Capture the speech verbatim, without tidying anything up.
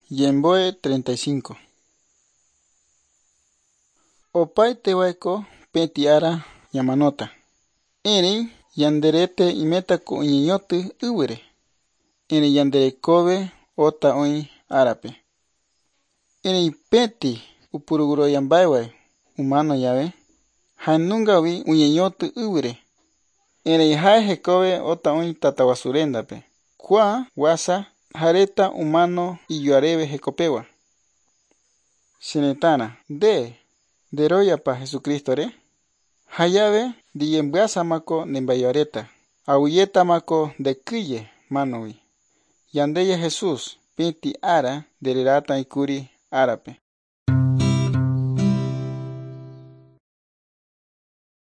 Yemboe treinta y cinco. Opay tehuayco peti ara yamanota. Eri yanderete imeta ko iñotu uwere. Eri yandere kobe ota oin arape. Eri peti upuruguro yambaiwai humano yawe. Hanungawi uñeñotu uwere. Eri hae kobe ota oin tatawasurendape. Kwa wasa hareta humano iyuarebe hekopewa. Sinetana de deroya pa Jesucristo re. Hayabe diyembuasa mako nembayareta. Auyeta mako de kuye manowi. Yandeya Jesús piti ara dererata ikuri arape.